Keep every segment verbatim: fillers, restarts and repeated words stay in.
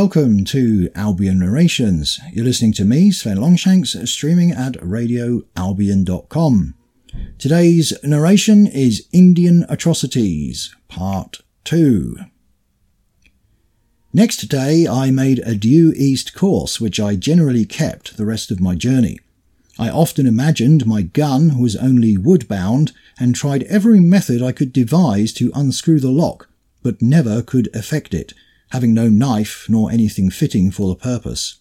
welcome to Albion Narrations. You're listening to me, Sven Longshanks, streaming at radio albion dot com. Today's narration is Indian Atrocities, Part two. Next day I made a due east course, which I generally kept the rest of my journey. I often imagined my gun was only wood-bound and tried every method I could devise to unscrew the lock, but never could effect it, having no knife nor anything fitting for the purpose.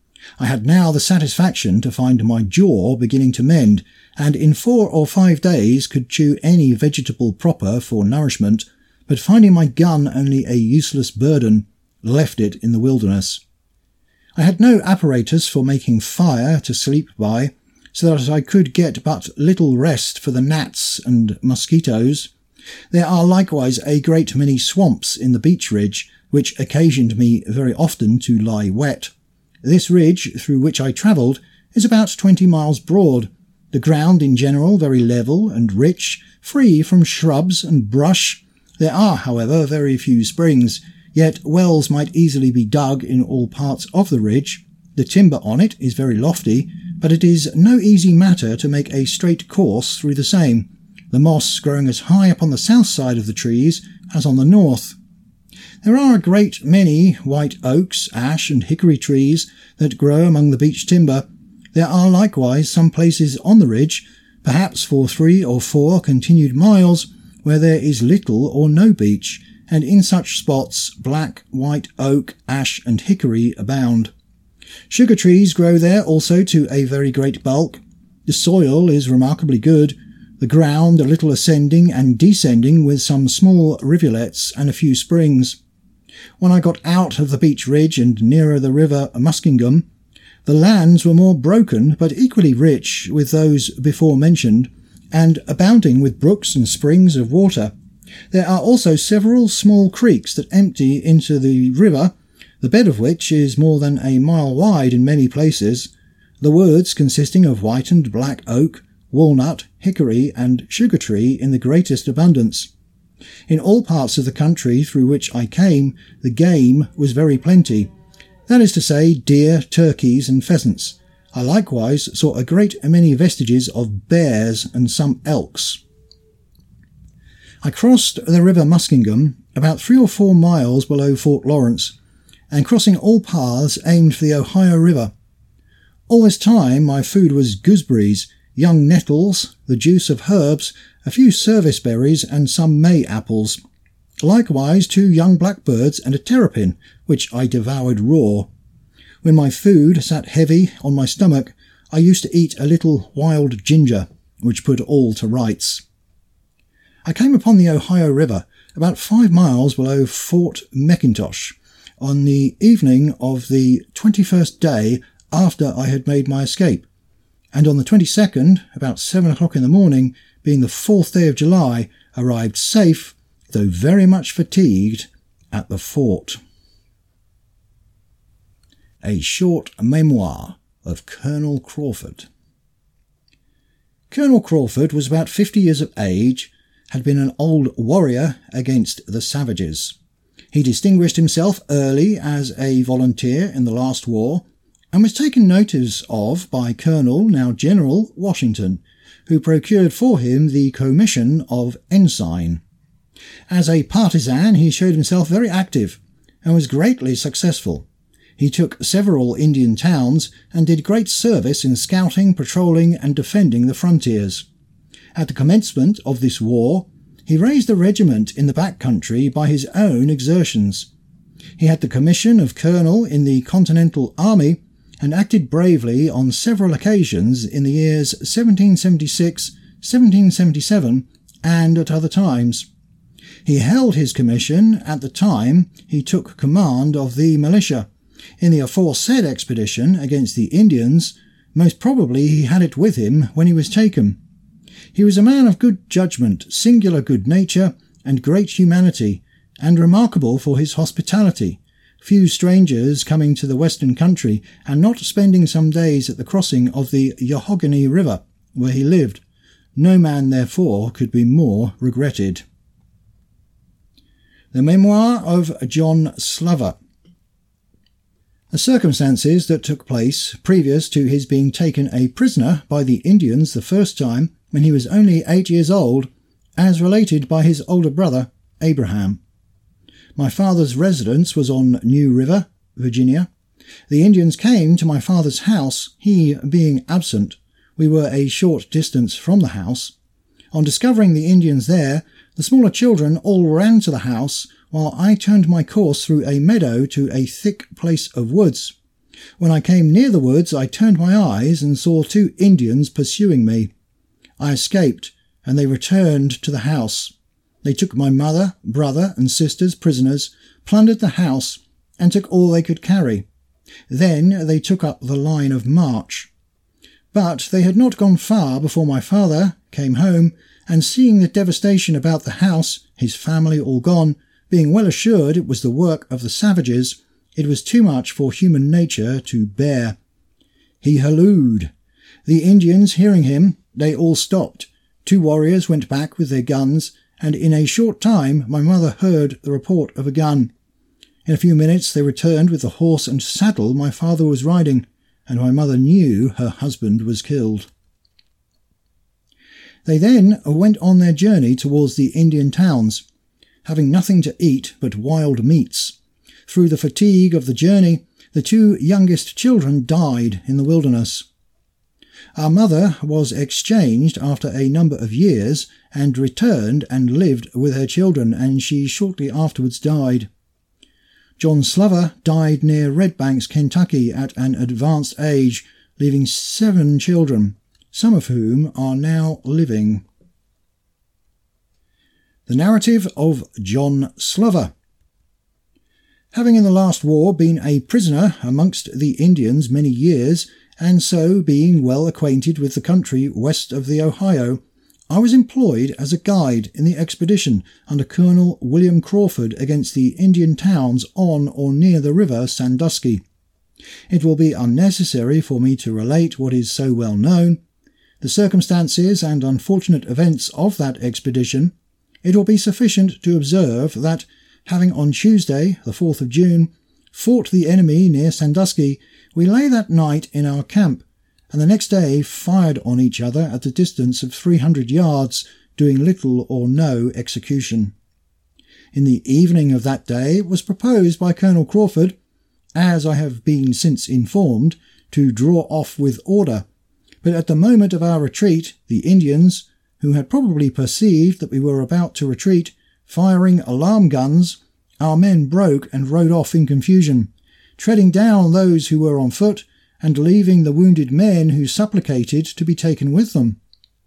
I had now the satisfaction to find my jaw beginning to mend, and in four or five days could chew any vegetable proper for nourishment, but finding my gun only a useless burden, left it in the wilderness. I had no apparatus for making fire to sleep by, so that I could get but little rest for the gnats and mosquitoes. There are likewise a great many swamps in the beech ridge, which occasioned me very often to lie wet. This ridge, through which I travelled, is about twenty miles broad, the ground in general very level and rich, free from shrubs and brush. There are, however, very few springs, yet wells might easily be dug in all parts of the ridge. The timber on it is very lofty, but it is no easy matter to make a straight course through the same, the moss growing as high upon the south side of the trees as on the north. There are a great many white oaks, ash and hickory trees that grow among the beech timber. There are likewise some places on the ridge, perhaps for three or four continued miles, where there is little or no beech, and in such spots black, white oak, ash and hickory abound. Sugar trees grow there also to a very great bulk. The soil is remarkably good, the ground a little ascending and descending with some small rivulets and a few springs. When I got out of the beech ridge and nearer the river Muskingum, the lands were more broken but equally rich with those before mentioned, and abounding with brooks and springs of water. There are also several small creeks that empty into the river, the bed of which is more than a mile wide in many places, the woods consisting of white and black oak, walnut, hickory, and sugar tree in the greatest abundance. In all parts of the country through which I came, the game was very plenty, that is to say, deer, turkeys, and pheasants. I likewise saw a great many vestiges of bears and some elks. I crossed the river Muskingum about three or four miles below Fort Lawrence, and crossing all paths aimed for the Ohio River. All this time my food was gooseberries, young nettles, the juice of herbs, a few service berries, and some May apples. Likewise two young blackbirds and a terrapin, which I devoured raw. When my food sat heavy on my stomach, I used to eat a little wild ginger, which put all to rights. I came upon the Ohio River about five miles below Fort McIntosh on the evening of the twenty-first day after I had made my escape, and on the twenty-second, about seven o'clock in the morning, being the fourth day of July, arrived safe, though very much fatigued, at the fort. A short memoir of Colonel Crawford. Colonel Crawford was about fifty years of age, had been an old warrior against the savages. He distinguished himself early as a volunteer in the last war, and was taken notice of by Colonel, now General, Washington, who procured for him the commission of ensign. As a partisan he showed himself very active, and was greatly successful. He took several Indian towns, and did great service in scouting, patrolling, and defending the frontiers. At the commencement of this war, he raised a regiment in the back country by his own exertions. He had the commission of colonel in the Continental Army, and acted bravely on several occasions in the years seventeen seventy-six, seventeen seventy-seven, and at other times. He held his commission at the time he took command of the militia. In the aforesaid expedition against the Indians, most probably he had it with him when he was taken. He was a man of good judgment, singular good nature, and great humanity, and remarkable for his hospitality, few strangers coming to the western country, and not spending some days at the crossing of the Yohogany River, where he lived. No man, therefore, could be more regretted. The Memoir of John Slover. The circumstances that took place previous to his being taken a prisoner by the Indians the first time when he was only eight years old, as related by his older brother, Abraham. My father's residence was on New River, Virginia. The Indians came to my father's house, he being absent. We were a short distance from the house. On discovering the Indians there, the smaller children all ran to the house, while I turned my course through a meadow to a thick place of woods. When I came near the woods, I turned my eyes and saw two Indians pursuing me. I escaped, and they returned to the house. They took my mother, brother, and sisters prisoners, plundered the house, and took all they could carry. Then they took up the line of march. But they had not gone far before my father came home, and seeing the devastation about the house, his family all gone, being well assured it was the work of the savages, it was too much for human nature to bear. He hallooed. The Indians hearing him, they all stopped. Two warriors went back with their guns, and in a short time my mother heard the report of a gun. In a few minutes they returned with the horse and saddle my father was riding, and my mother knew her husband was killed. They then went on their journey towards the Indian towns, having nothing to eat but wild meats. Through the fatigue of the journey, the two youngest children died in the wilderness. Our mother was exchanged after a number of years and returned and lived with her children, and she shortly afterwards died. John Slover died near Red Banks, Kentucky, at an advanced age, leaving seven children, some of whom are now living. The narrative of John Slover. Having in the last war been a prisoner amongst the Indians many years, and so being well acquainted with the country west of the Ohio, I was employed as a guide in the expedition under Colonel William Crawford against the Indian towns on or near the river Sandusky. It will be unnecessary for me to relate what is so well known, the circumstances and unfortunate events of that expedition. It will be sufficient to observe that, having on Tuesday, the fourth of June, fought the enemy near Sandusky, we lay that night in our camp, and the next day fired on each other at a distance of three hundred yards, doing little or no execution. In the evening of that day it was proposed by Colonel Crawford, as I have been since informed, to draw off with order, but at the moment of our retreat, the Indians, who had probably perceived that we were about to retreat, firing alarm guns, our men broke and rode off in confusion, treading down those who were on foot, and leaving the wounded men who supplicated to be taken with them.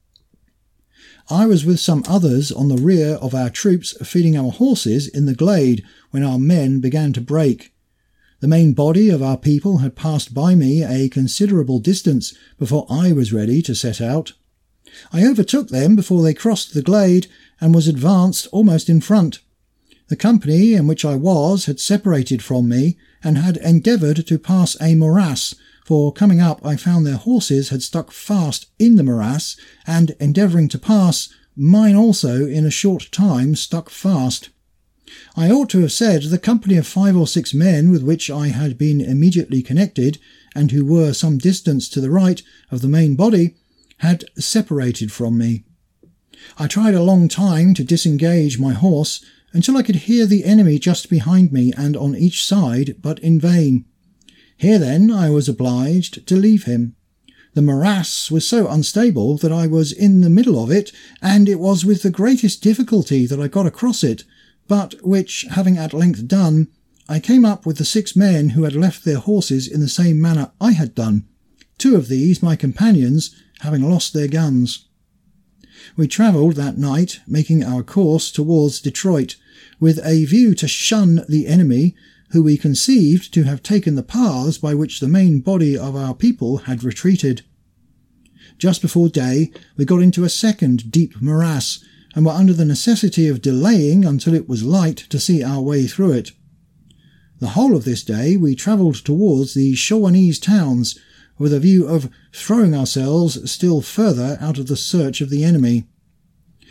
I was with some others on the rear of our troops feeding our horses in the glade when our men began to break. The main body of our people had passed by me a considerable distance before I was ready to set out. I overtook them before they crossed the glade and was advanced almost in front. The company in which I was had separated from me and had endeavoured to pass a morass, for coming up I found their horses had stuck fast in the morass, and endeavouring to pass, mine also in a short time stuck fast. I ought to have said the company of five or six men with which I had been immediately connected, and who were some distance to the right of the main body, had separated from me. I tried a long time to disengage my horse, until I could hear the enemy just behind me and on each side, but in vain. Here then I was obliged to leave him. The morass was so unstable that I was in the middle of it, and it was with the greatest difficulty that I got across it, but which, having at length done, I came up with the six men who had left their horses in the same manner I had done, two of these my companions having lost their guns. We travelled that night, making our course towards Detroit, with a view to shun the enemy, who we conceived to have taken the paths by which the main body of our people had retreated. Just before day we got into a second deep morass, and were under the necessity of delaying until it was light to see our way through it. The whole of this day we travelled towards the Shawanese towns, with a view of throwing ourselves still further out of the search of the enemy.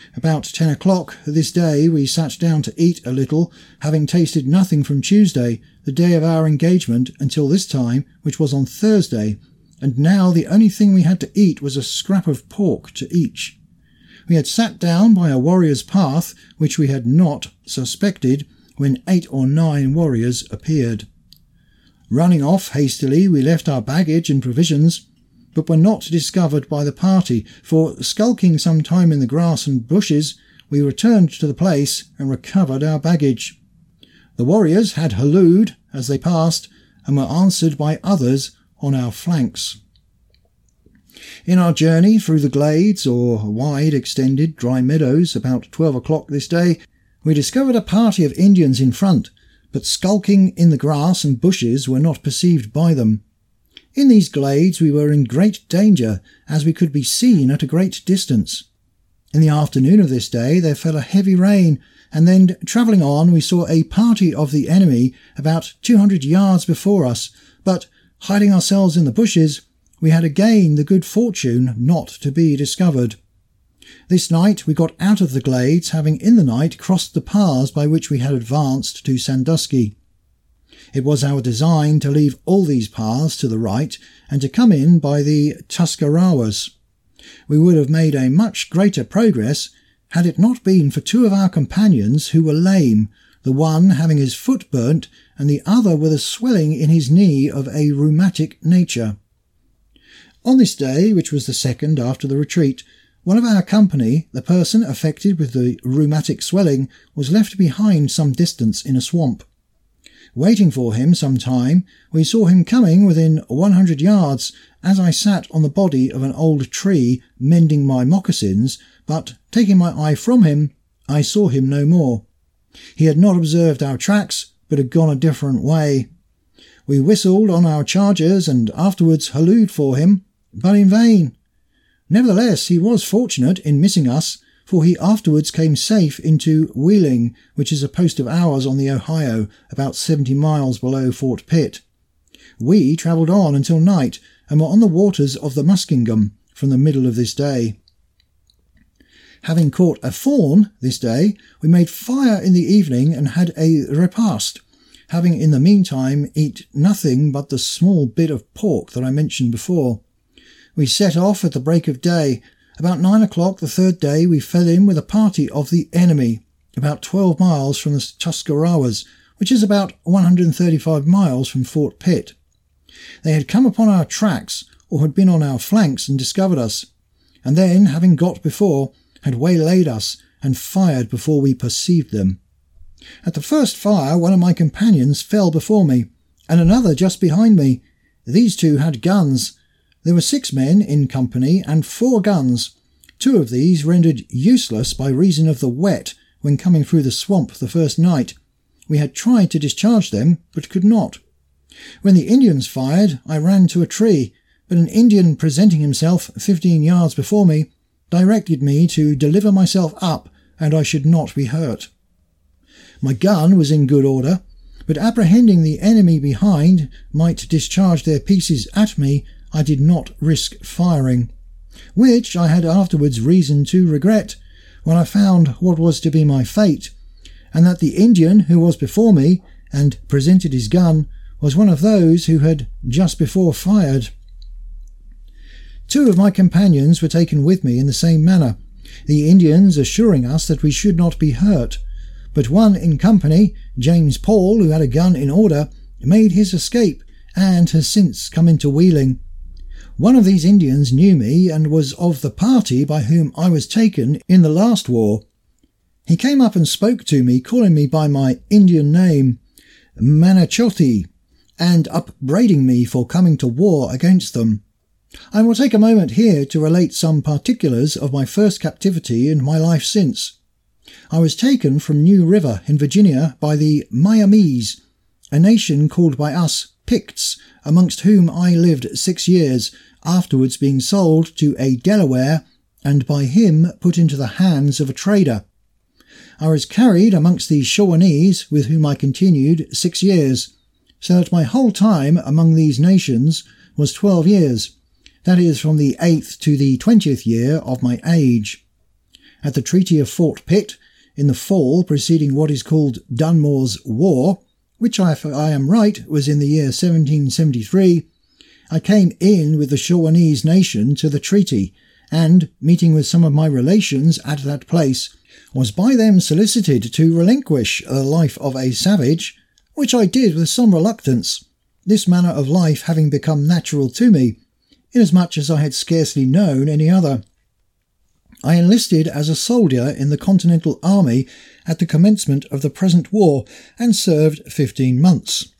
About ten o'clock this day we sat down to eat a little, having tasted nothing from Tuesday, the day of our engagement, until this time, which was on Thursday, and now the only thing we had to eat was a scrap of pork to each. We had sat down by a warrior's path, which we had not suspected, when eight or nine warriors appeared. Running off hastily, we left our baggage and provisions, but were not discovered by the party, for, skulking some time in the grass and bushes, we returned to the place and recovered our baggage. The warriors had hallooed as they passed, and were answered by others on our flanks. In our journey through the glades, or wide extended dry meadows, about twelve o'clock this day, we discovered a party of Indians in front, but skulking in the grass and bushes were not perceived by them. In these glades we were in great danger, as we could be seen at a great distance. In the afternoon of this day there fell a heavy rain, and then, travelling on, we saw a party of the enemy about two hundred yards before us, but, hiding ourselves in the bushes, we had again the good fortune not to be discovered. This night we got out of the glades, having in the night crossed the paths by which we had advanced to Sandusky. It was our design to leave all these paths to the right, and to come in by the Tuscarawas. We would have made a much greater progress had it not been for two of our companions who were lame, the one having his foot burnt, and the other with a swelling in his knee of a rheumatic nature. On this day, which was the second after the retreat, one of our company, the person affected with the rheumatic swelling, was left behind some distance in a swamp. Waiting for him some time, we saw him coming within one hundred yards, as I sat on the body of an old tree mending my moccasins, but, taking my eye from him, I saw him no more. He had not observed our tracks, but had gone a different way. We whistled on our chargers, and afterwards hallooed for him, but in vain. Nevertheless, he was fortunate in missing us, for he afterwards came safe into Wheeling, which is a post of ours on the Ohio, about seventy miles below Fort Pitt. We travelled on until night, and were on the waters of the Muskingum from the middle of this day. Having caught a fawn this day, we made fire in the evening and had a repast, having in the meantime eat nothing but the small bit of pork that I mentioned before. We set off at the break of day. About nine o'clock the third day we fell in with a party of the enemy, about twelve miles from the Tuscarawas, which is about one hundred thirty-five miles from Fort Pitt. They had come upon our tracks, or had been on our flanks and discovered us, and then, having got before, had waylaid us and fired before we perceived them. At the first fire one of my companions fell before me, and another just behind me. These two had guns. There were six men in company and four guns, two of these rendered useless by reason of the wet when coming through the swamp the first night. We had tried to discharge them, but could not. When the Indians fired, I ran to a tree, but an Indian presenting himself fifteen yards before me, directed me to deliver myself up, and I should not be hurt. My gun was in good order, but apprehending the enemy behind might discharge their pieces at me, I did not risk firing, which I had afterwards reason to regret, when I found what was to be my fate, and that the Indian who was before me, and presented his gun, was one of those who had just before fired. Two of my companions were taken with me in the same manner, the Indians assuring us that we should not be hurt, but one in company, James Paul, who had a gun in order, made his escape, and has since come into Wheeling. One of these Indians knew me, and was of the party by whom I was taken in the last war. He came up and spoke to me, calling me by my Indian name, Manachotti, and upbraiding me for coming to war against them. I will take a moment here to relate some particulars of my first captivity and my life since. I was taken from New River in Virginia by the Miamis, a nation called by us Picts, amongst whom I lived six years, afterwards being sold to a Delaware, and by him put into the hands of a trader. I was carried amongst these Shawnees, with whom I continued six years, so that my whole time among these nations was twelve years, that is, from the eighth to the twentieth year of my age. at the Treaty of Fort Pitt in the fall preceding what is called Dunmore's War, which, if I am right, was in the year seventeen seventy-three, I came in with the Shawanese nation to the treaty, and, meeting with some of my relations at that place, was by them solicited to relinquish the life of a savage, which I did with some reluctance, this manner of life having become natural to me, inasmuch as I had scarcely known any other. I enlisted as a soldier in the Continental Army at the commencement of the present war, and served fifteen months.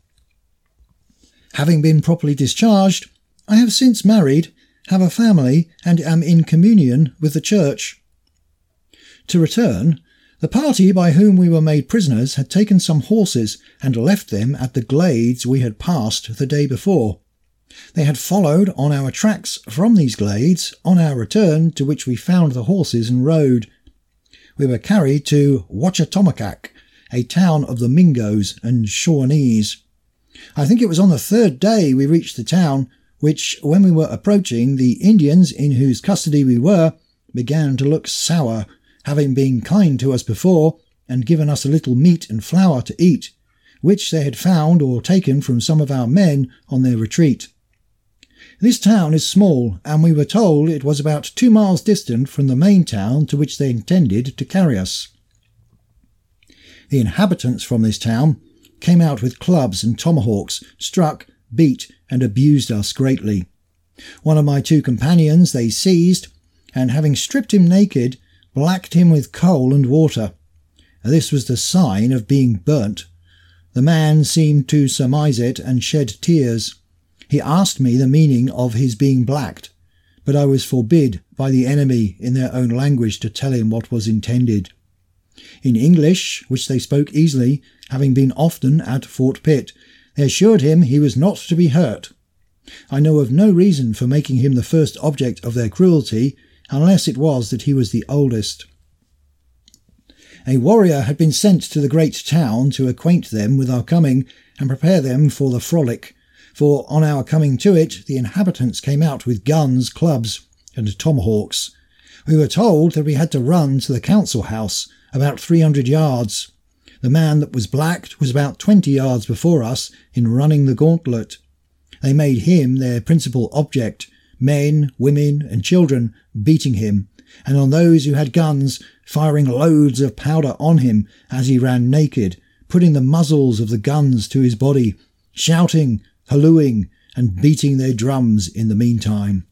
Having been properly discharged, I have since married, have a family, and am in communion with the Church. To return, the party by whom we were made prisoners had taken some horses and left them at the glades we had passed the day before. They had followed on our tracks from these glades on our return, to which we found the horses and rode. We were carried to Wachatomocac, a town of the Mingos and Shawanese. I think it was on the third day we reached the town, which, when we were approaching, the Indians in whose custody we were began to look sour, having been kind to us before and given us a little meat and flour to eat, which they had found or taken from some of our men on their retreat. This town is small, and we were told it was about two miles distant from the main town to which they intended to carry us. The inhabitants from this town came out with clubs and tomahawks, struck, beat, and abused us greatly. One of my two companions they seized, and having stripped him naked, blacked him with coal and water. This was the sign of being burnt. The man seemed to surmise it and shed tears. He asked me the meaning of his being blacked, but I was forbid by the enemy in their own language to tell him what was intended. In English, which they spoke easily, having been often at Fort Pitt, they assured him he was not to be hurt. I know of no reason for making him the first object of their cruelty, unless it was that he was the oldest. A warrior had been sent to the great town to acquaint them with our coming and prepare them for the frolic, for on our coming to it the inhabitants came out with guns, clubs, and tomahawks. We were told that we had to run to the council house, about three hundred yards. The man that was blacked was about twenty yards before us in running the gauntlet. They made him their principal object, men, women, and children beating him, and on those who had guns firing loads of powder on him as he ran naked, putting the muzzles of the guns to his body, shouting, hallooing, and beating their drums in the meantime.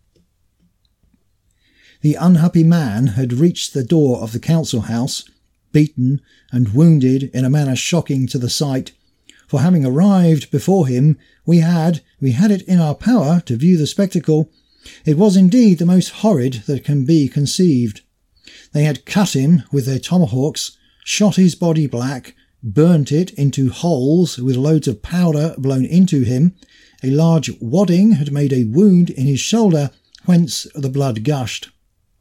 The unhappy man had reached the door of the council house, beaten and wounded in a manner shocking to the sight, for having arrived before him, we had, we had it in our power to view the spectacle. It was indeed the most horrid that can be conceived. They had cut him with their tomahawks, shot his body black, burnt it into holes with loads of powder blown into him. A large wadding had made a wound in his shoulder, whence the blood gushed.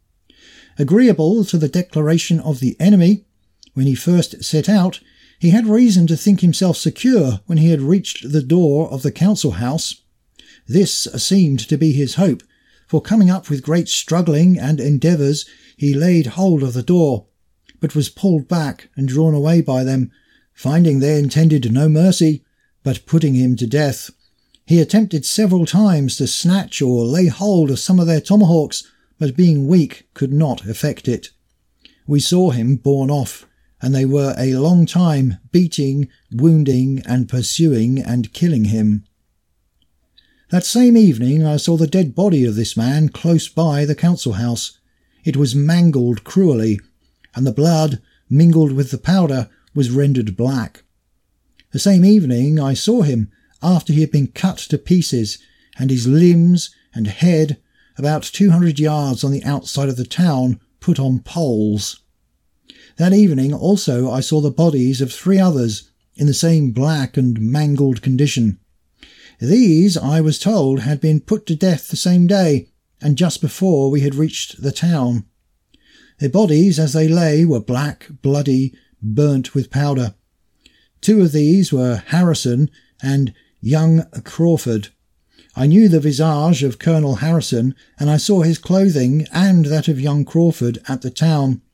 Agreeable to the declaration of the enemy, when he first set out, he had reason to think himself secure when he had reached the door of the council house. This seemed to be his hope, for coming up with great struggling and endeavours, he laid hold of the door, but was pulled back and drawn away by them, finding they intended no mercy, but putting him to death. He attempted several times to snatch or lay hold of some of their tomahawks, but being weak could not effect it. We saw him borne off, and they were a long time beating, wounding, and pursuing and killing him. That same evening I saw the dead body of this man close by the council house. It was mangled cruelly, and the blood, mingled with the powder, was rendered black. The same evening I saw him, after he had been cut to pieces, and his limbs and head, about two hundred yards on the outside of the town, put on poles. That evening also I saw the bodies of three others, in the same black and mangled condition. These, I was told, had been put to death the same day, and just before we had reached the town. Their bodies, as they lay, were black, bloody, burnt with powder. Two of these were Harrison and young Crawford. I knew the visage of Colonel Harrison, and I saw his clothing and that of young Crawford at the town.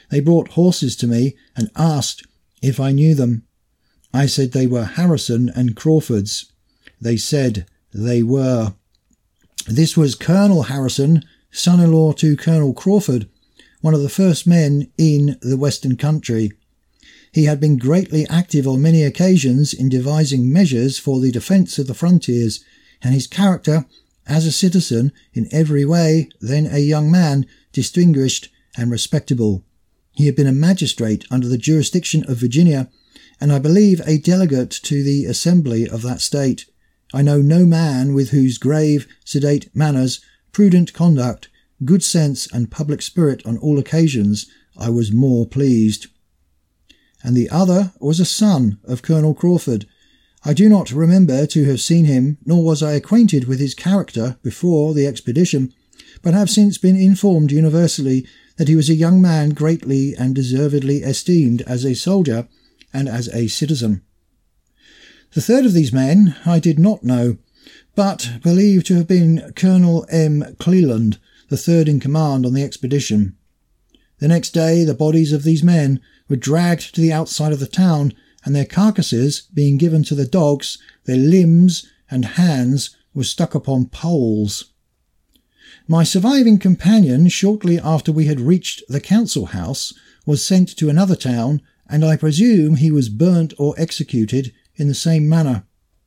They brought horses to me and asked if I knew them. I said they were Harrison and Crawford's. They said they were. This was Colonel Harrison, son-in-law to Colonel Crawford, one of the first men in the Western Country. He had been greatly active on many occasions in devising measures for the defence of the frontiers, and his character as a citizen, in every way, then a young man, distinguished and respectable. He had been a magistrate under the jurisdiction of Virginia, and I believe a delegate to the Assembly of that state. I know no man with whose grave, sedate manners, prudent conduct, good sense, and public spirit on all occasions I was more pleased. And the other was a son of Colonel Crawford. I do not remember to have seen him, nor was I acquainted with his character before the expedition, but have since been informed universally that he was a young man greatly and deservedly esteemed as a soldier and as a citizen. The third of these men I did not know, but believed to have been Colonel M. Cleland, the third in command on the expedition. The next day the bodies of these men were dragged to the outside of the town, and their carcasses being given to the dogs, their limbs and hands were stuck upon poles. My surviving companion, shortly after we had reached the council house, was sent to another town, and I presume he was burnt or executed in the same manner.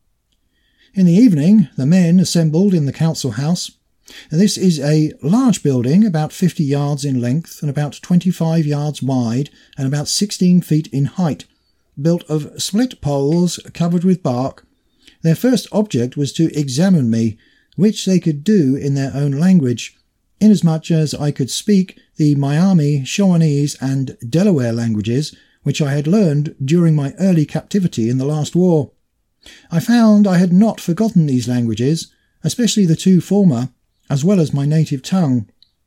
In the evening the men assembled in the council house. This is a large building, about fifty yards in length and about twenty-five yards wide and about sixteen feet in height, built of split poles covered with bark. Their first object was to examine me, which they could do in their own language, inasmuch as I could speak the Miami, Shawanese, and Delaware languages, which I had learned during my early captivity in the last war. I found I had not forgotten these languages, especially the two former, as well as my native tongue.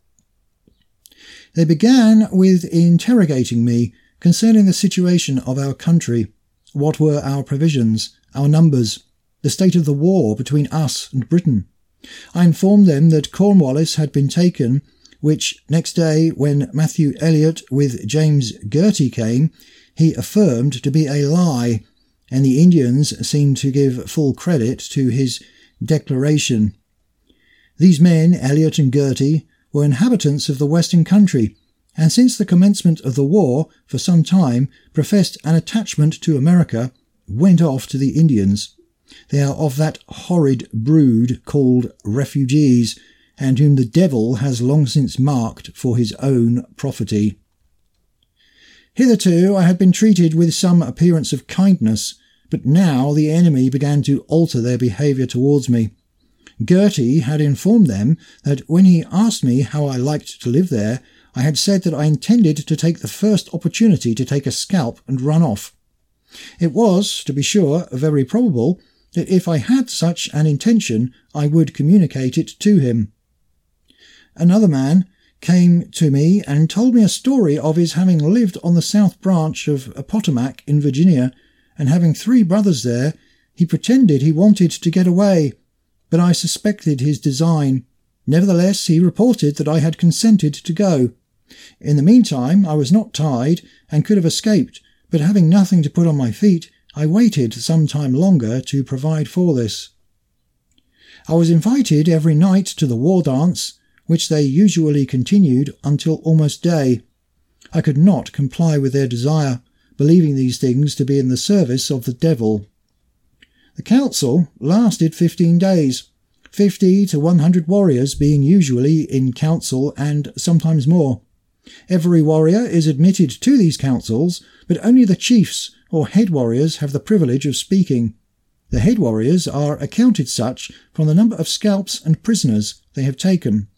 They began with interrogating me concerning the situation of our country, what were our provisions, our numbers, the state of the war between us and Britain. I informed them that Cornwallis had been taken, which next day, when Matthew Elliot with James Girty came, he affirmed to be a lie, and the Indians seemed to give full credit to his declaration. These men, Elliot and Girty, were inhabitants of the Western Country, and since the commencement of the war, for some time, professed an attachment to America, went off to the Indians. They are of that horrid brood called refugees, and whom the devil has long since marked for his own property. Hitherto I had been treated with some appearance of kindness, but now the enemy began to alter their behaviour towards me. Girty had informed them that when he asked me how I liked to live there, I had said that I intended to take the first opportunity to take a scalp and run off. It was, to be sure, very probable that if I had such an intention I would communicate it to him. Another man came to me and told me a story of his having lived on the south branch of Potomac in Virginia, and having three brothers there, he pretended he wanted to get away, but I suspected his design. Nevertheless, he reported that I had consented to go. In the meantime, I was not tied, and could have escaped, but having nothing to put on my feet, I waited some time longer to provide for this. I was invited every night to the war dance, which they usually continued until almost day. I could not comply with their desire, believing these things to be in the service of the devil. The council lasted fifteen days, fifty to one hundred warriors being usually in council, and sometimes more. Every warrior is admitted to these councils, but only the chiefs or head warriors have the privilege of speaking. The head warriors are accounted such from the number of scalps and prisoners they have taken.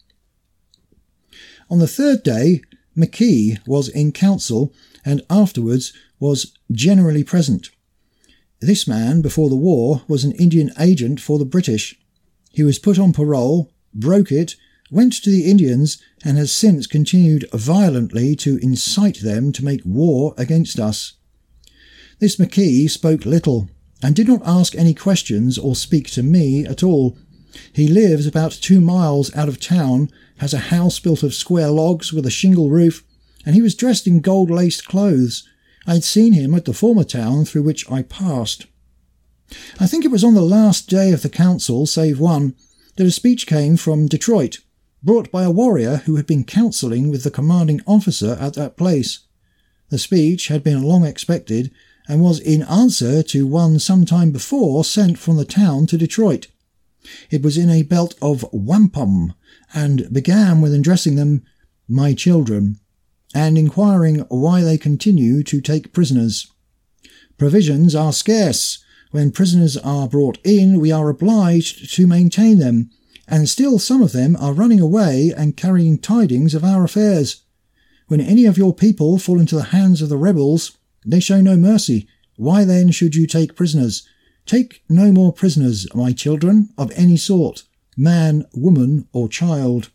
On the third day, McKee was in council, and afterwards was generally present. This man, before the war, was an Indian agent for the British. He was put on parole, broke it, went to the Indians, and has since continued violently to incite them to make war against us. This McKee spoke little, and did not ask any questions or speak to me at all. He lives about two miles out of town, has a house built of square logs with a shingle roof, and he was dressed in gold-laced clothes. I had seen him at the former town through which I passed. I think it was on the last day of the council, save one, that a speech came from Detroit, brought by a warrior who had been counselling with the commanding officer at that place. The speech had been long expected, and was in answer to one some time before sent from the town to Detroit. It was in a belt of wampum, and began with addressing them, "My children," and inquiring why they continue to take prisoners. "Provisions are scarce. When prisoners are brought in, we are obliged to maintain them, and still some of them are running away and carrying tidings of our affairs. When any of your people fall into the hands of the rebels, they show no mercy. Why then should you take prisoners? Take no more prisoners, my children, of any sort, man, woman, or child."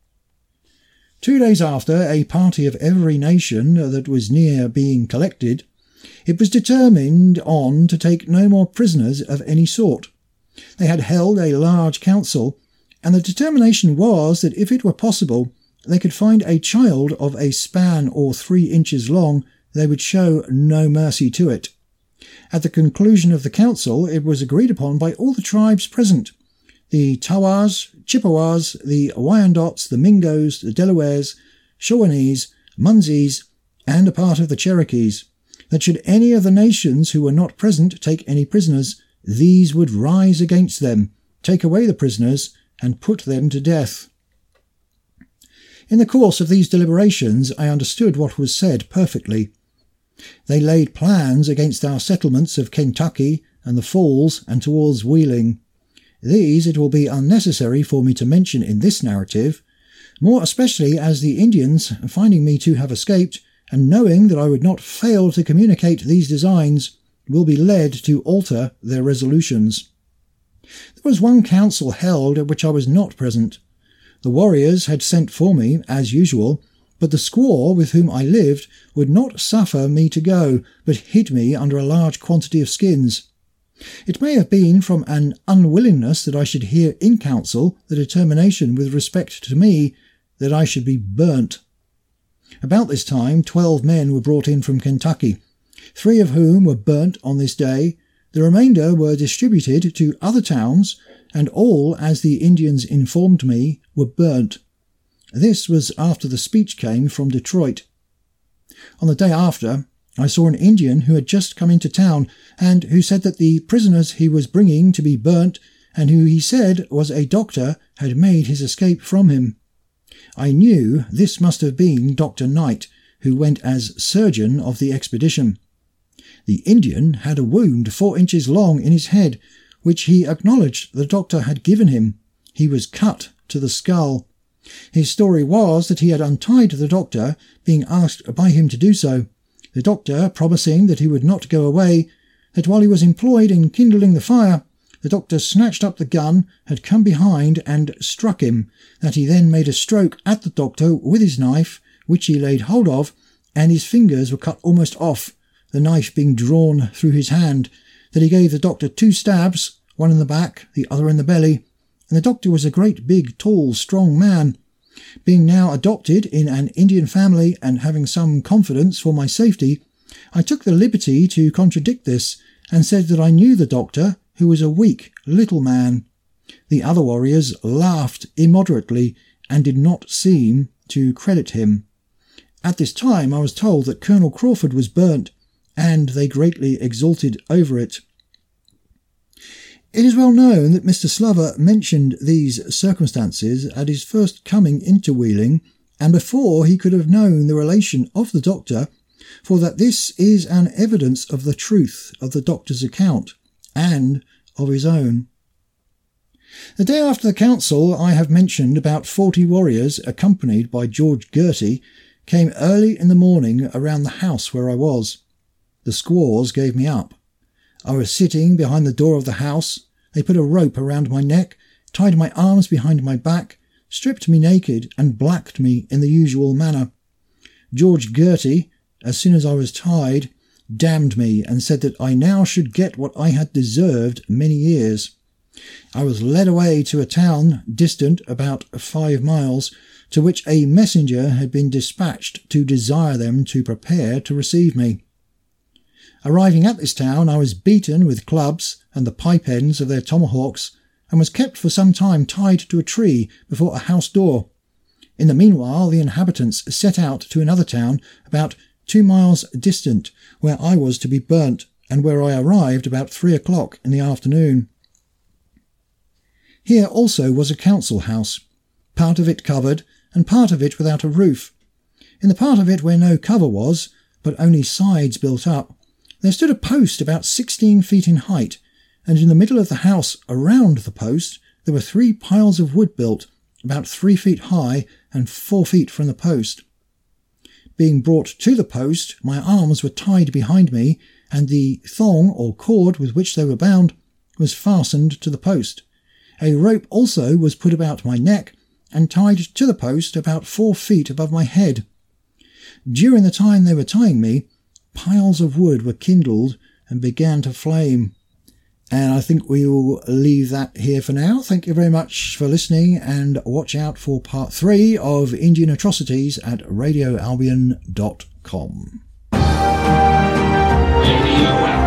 Two days after, a party of every nation that was near being collected, it was determined on to take no more prisoners of any sort. They had held a large council, and the determination was that if it were possible, they could find a child of a span or three inches long, they would show no mercy to it. At the conclusion of the council, it was agreed upon by all the tribes present, the Tawas, Chippewas, the Wyandots, the Mingos, the Delawares, Shawnees, Munsees, and a part of the Cherokees, that should any of the nations who were not present take any prisoners, these would rise against them, take away the prisoners, and put them to death. In the course of these deliberations I understood what was said perfectly. They laid plans against our settlements of Kentucky and the Falls and towards Wheeling. These it will be unnecessary for me to mention in this narrative, more especially as the Indians, finding me to have escaped, and knowing that I would not fail to communicate these designs, will be led to alter their resolutions. There was one council held at which I was not present. The warriors had sent for me, as usual, but the squaw with whom I lived would not suffer me to go, but hid me under a large quantity of skins. It may have been from an unwillingness that I should hear in council the determination with respect to me that I should be burnt. About this time twelve men were brought in from Kentucky, three of whom were burnt on this day. The remainder were distributed to other towns, and all, as the Indians informed me, were burnt. This was after the speech came from Detroit. On the day after, I saw an Indian who had just come into town, and who said that the prisoners he was bringing to be burnt, and who he said was a doctor, had made his escape from him. I knew this must have been Doctor Knight, who went as surgeon of the expedition. The Indian had a wound four inches long in his head, which he acknowledged the doctor had given him. He was cut to the skull. His story was that he had untied the doctor, being asked by him to do so, the doctor promising that he would not go away, that while he was employed in kindling the fire, the doctor snatched up the gun, had come behind and struck him, that he then made a stroke at the doctor with his knife, which he laid hold of, and his fingers were cut almost off, the knife being drawn through his hand, that he gave the doctor two stabs, one in the back, the other in the belly, and the doctor was a great big, tall, strong man. Being now adopted in an Indian family, and having some confidence for my safety, I took the liberty to contradict this, and said that I knew the doctor, who was a weak little man. The other warriors laughed immoderately, and did not seem to credit him. At this time I was told that Colonel Crawford was burnt, and they greatly exulted over it. It is well known that Mister Slover mentioned these circumstances at his first coming into Wheeling, and before he could have known the relation of the doctor, for that this is an evidence of the truth of the doctor's account, and of his own. The day after the council I have mentioned, about forty warriors, accompanied by George Girty, came early in the morning around the house where I was. The squaws gave me up. I was sitting behind the door of the house. They put a rope around my neck, tied my arms behind my back, stripped me naked, and blacked me in the usual manner. George Girty, as soon as I was tied, damned me, and said that I now should get what I had deserved many years. I was led away to a town distant about five miles, to which a messenger had been dispatched to desire them to prepare to receive me. Arriving at this town, I was beaten with clubs and the pipe ends of their tomahawks, and was kept for some time tied to a tree before a house door. In the meanwhile, the inhabitants set out to another town about two miles distant, where I was to be burnt, and where I arrived about three o'clock in the afternoon. Here also was a council house, part of it covered, and part of it without a roof. In the part of it where no cover was, but only sides built up, there stood a post about sixteen feet in height, and in the middle of the house, around the post, there were three piles of wood built, about three feet high and four feet from the post. Being brought to the post, my arms were tied behind me, and the thong or cord with which they were bound was fastened to the post. A rope also was put about my neck and tied to the post about four feet above my head. During the time they were tying me, piles of wood were kindled and began to flame. And I think we will leave that here for now. Thank you very much for listening, and watch out for part three of Indian Atrocities at radio albion dot com. Radio